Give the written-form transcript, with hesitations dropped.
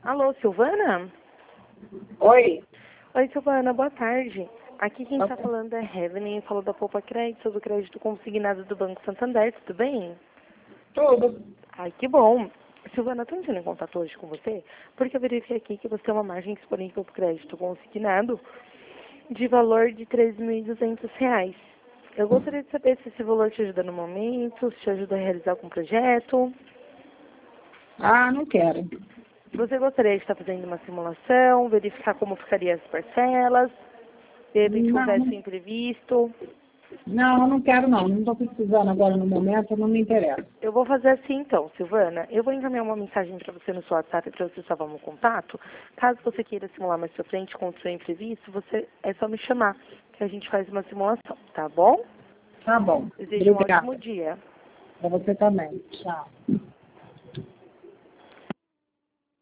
Alô, Silvana? Oi. Oi, Silvana, boa tarde. Aqui quem está falando é Heaven, falou da Poupa Crédito, do crédito consignado do Banco Santander, tudo bem? Tudo. Ai, que bom. Silvana, estou entrando em contato hoje com você, porque eu verifiquei aqui que você tem uma margem disponível para o crédito consignado de valor de R$ 3.200. Eu gostaria de saber se esse valor te ajuda no momento, se te ajuda a realizar algum projeto. Ah, não quero. Você gostaria de estar fazendo uma simulação, verificar como ficaria as parcelas, de repente Não, houvesse um imprevisto? não, eu não quero não. Não estou precisando agora no momento, não me interessa. Eu vou fazer assim então, Silvana. Eu vou encaminhar uma mensagem para você no seu WhatsApp para você salvar meu contato. Caso você queira simular mais pra frente com o seu imprevisto, é só me chamar, que a gente faz uma simulação, tá bom? Tá bom. Desejo um ótimo Obrigada. dia. Para você também. Tchau.